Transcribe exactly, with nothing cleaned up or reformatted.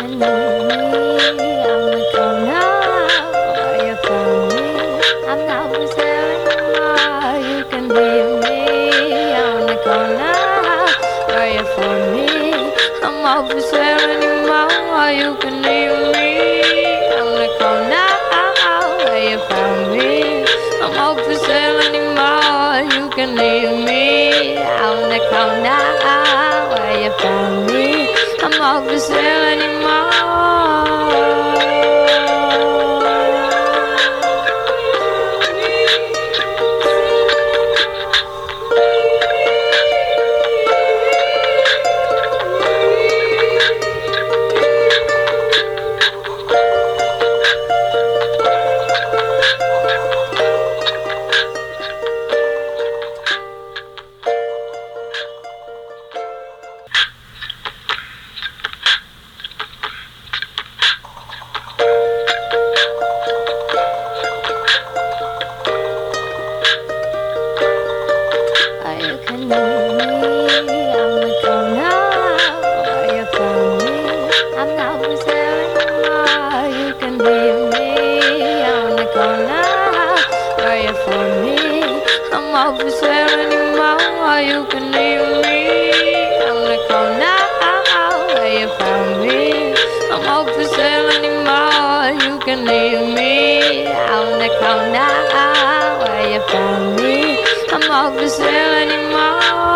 can leave me on the corner where you found me. I'm not for sale anymore. You can leave me on the corner where you found me. I'm not for sale anymore. You can leave me on the corner where you found me. I'm not for sale anymore. You can leave me on the corner where you found me. I'm not for sale anymore. You can leave me on the corner where you found me. I'm not for sale anymore. You can leave me on the corner where you found me. I'm not for sale anymore. You can leave me on the corner where you found me. I'm not for sale anymore. You can leave me on the corner where you found me. I'm not for sale anymore.